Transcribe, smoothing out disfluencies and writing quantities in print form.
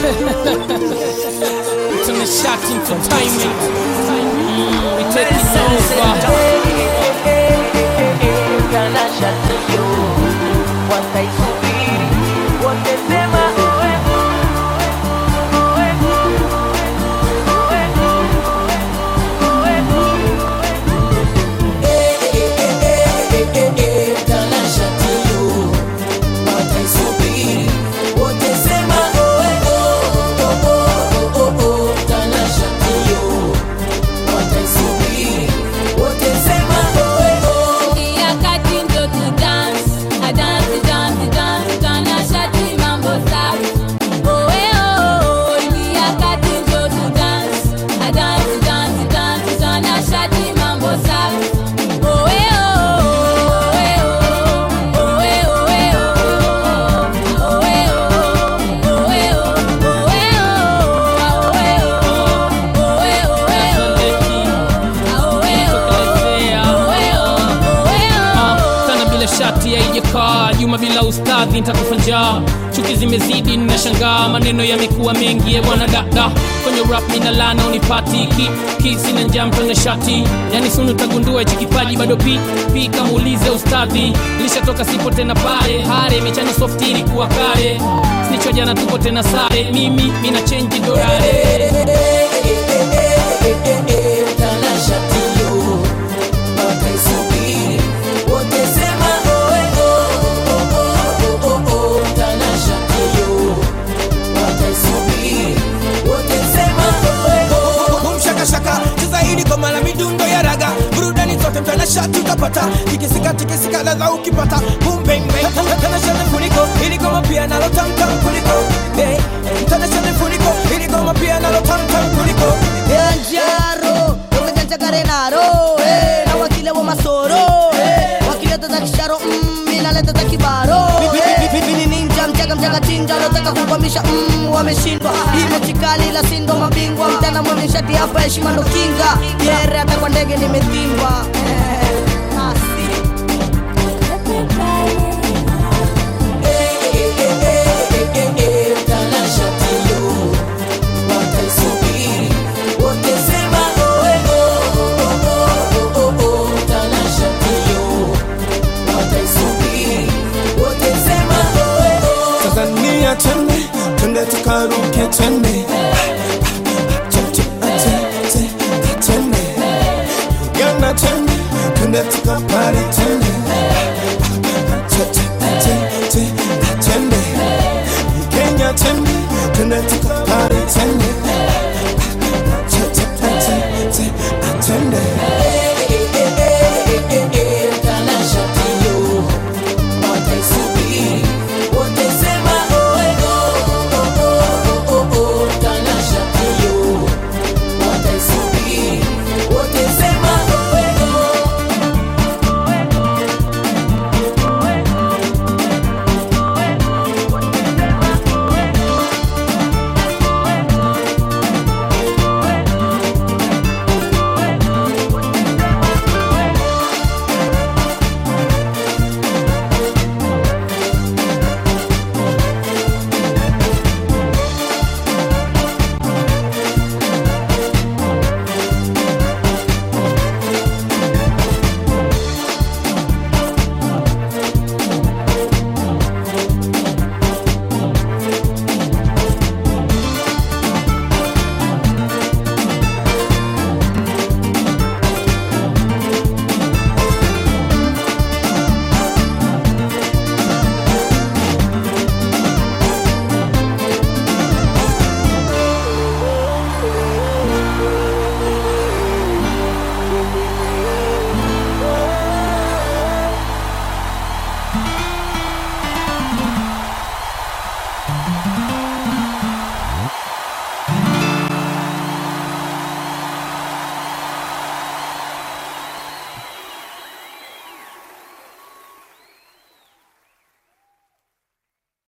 Shot entertainment. We taking over. Gana shati yo, wataisubiri wote sema oe oe Gana shati yo, wataisubiri wote sema oe Gana shati yo, wataisubiri wote sema oe Ingia kati ndo tu dance, a dance, dance, dance, Gana shati mambo safi. Oe oh, ingia kati ndo tu dance, a dance, dance, dance, Gana shati mambo safi. Oe oh, oe oh, oe oh, oe oh, oe oh, oe oh, shati haijakaa Juma bila ustadhi nitakufa njaa. Chuki zimezidi ninashangaa, maneno yamekuwa mengi bwana dada. Kwenye rap mina lana unipati kisi na njaa mtone shati. Yani sunu tagundua hichi kipaji bado pi kama ulize ustadhi. Nilishatoka sipo tena pale hare mechana soft ili kuwa kale. Snicho jana tupo tena sare mimi mina change dorare. Gana shati yo, wataisubiri wote sema oe Gana shati yo, wataisubiri wote sema oe Kumshakashaka zaidi kwa mala midundo ya raga. Burudani zote mtanashati utapata. Tikisika ladha ukipata. Boom bang bang mtanashati funiko ili goma pia nalo tam tam kuliko. Mtanashati funiko ili goma pia nalo tam tam kuliko. Njaro, ukajanja karenaro na wakile wa masoro wakile tata kisharo mina leta za kibaro Vini ninja mchaga chinja lotaka kukwamisha wameshindwa. Hii chikali la sindo mabingwa mtana mwamishati hapa heshima ndo kinga. Yere hata kwa ndege nimethingwa. Gana shati yo, wataisubiri wote sema oe Gana shati yo, wataisubiri wote sema oe Tanzania twende tukaruke twende. Uganda twende tukapari twende.